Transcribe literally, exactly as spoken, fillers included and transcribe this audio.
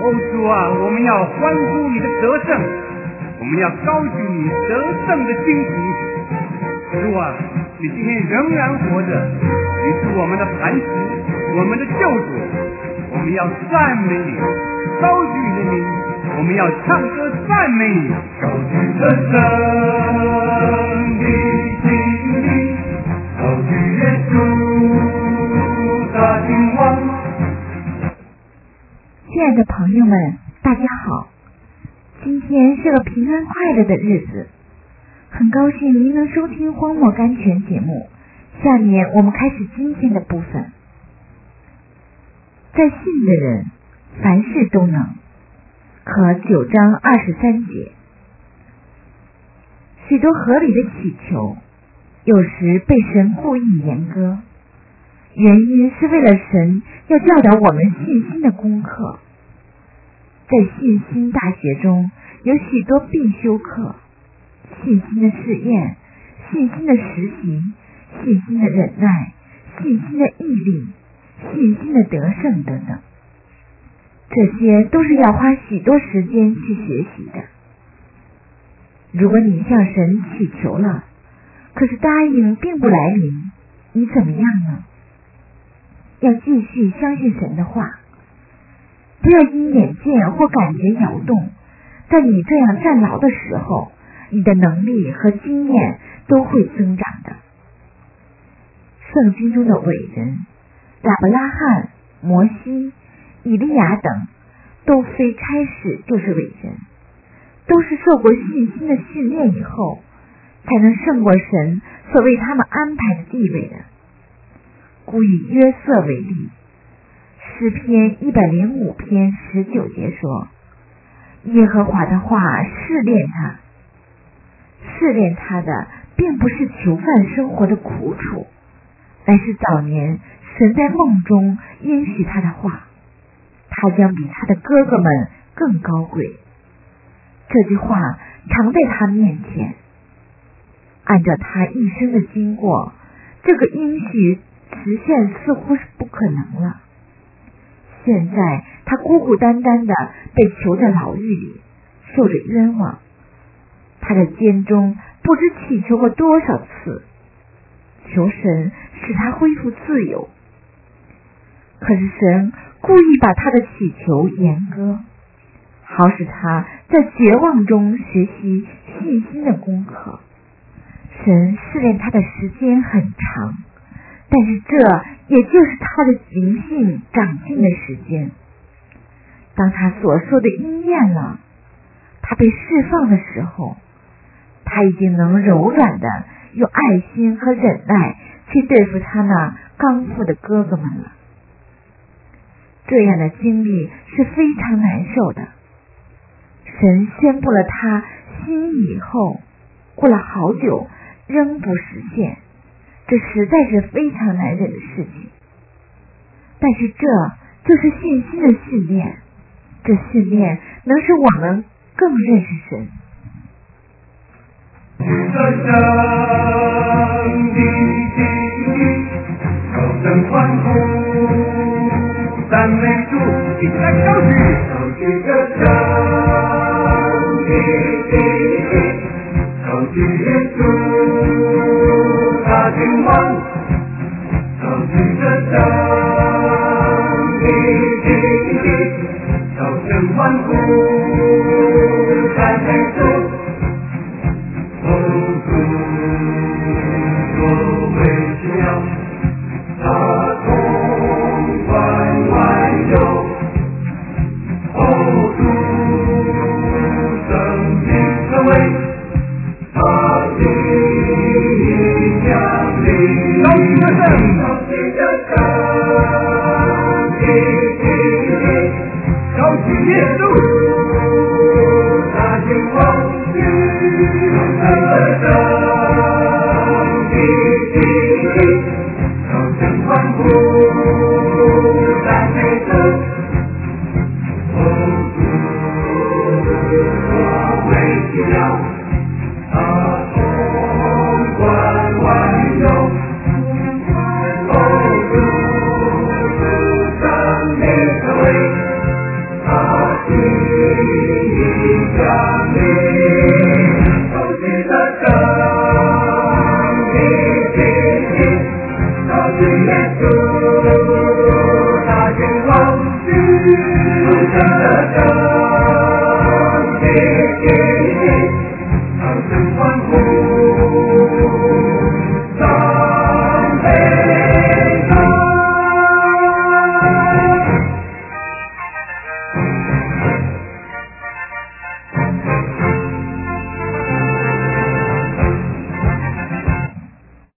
哦主啊，我们要欢呼你的得胜，我们要高举你得胜的旌旗。主啊，你今天仍然活着，你是我们的磐石，我们的救主，我们要赞美你，高举你的名，我们要唱歌赞美你。高举得胜的旌旗，高举耶稣大君王。 亲爱的朋友们，大家好，今天是个平安快乐的日子，很高兴您能收听荒漠甘泉节目。下面我们开始今天的部分。在信的人凡事都能，可九章二十三节。许多合理的祈求有时被神故意严格，原因是为了神要教导我们信心的功课。在信心大学中有许多必修课，信心的试验，信心的实习，信心的忍耐，信心的毅力，信心的得胜等等，这些都是要花许多时间去学习的。如果你向神祈求了，可是答应并不来临，你怎么样呢？要继续相信神的话，不要因眼见或感觉摇动。在你这样站牢的时候，你的能力和经验都会增长的。圣经中的伟人亚伯拉罕、摩西、以利亚等都非开始就是伟人，都是受过信心的训练以后才能胜过神所为他们安排的地位的。故以约瑟为例，诗篇一百零五篇十九节说，耶和华的话试炼他，试炼他的并不是囚犯生活的苦楚，乃是早年神在梦中应许他的话，他将比他的哥哥们更高贵。这句话常在他面前，按照他一生的经过，这个应许实现似乎是不可能了。现在他孤孤单单的被囚在牢狱里，受着冤枉，他的监中不知祈求过多少次，求神使他恢复自由。可是神故意把他的祈求严格，好使他在绝望中学习信心的功课。神试炼他的时间很长，但是这也就是他的灵性长进的时间。当他所说的应验了，他被释放的时候，他已经能柔软的用爱心和忍耐去对付他那刚复的哥哥们了。这样的经历是非常难受的。神宣布了他心意以后，过了好久仍不实现，这实在是非常难忍的事情。但是这就是信心的训练，这训练能使我们更认识神。 这生的经高声欢呼赞美主，一起来高举高举这生的经，高举耶稣大君王，高举这生的经，高声欢呼赞美主。哦主，我为只要他统管万有。哦主，生命可畏，他的降临。高举这圣，高举这圣的经，高举耶稣大君王。高声欢呼赞美主，哦主，我为只要他统管万有。哦主，生命可畏，他你。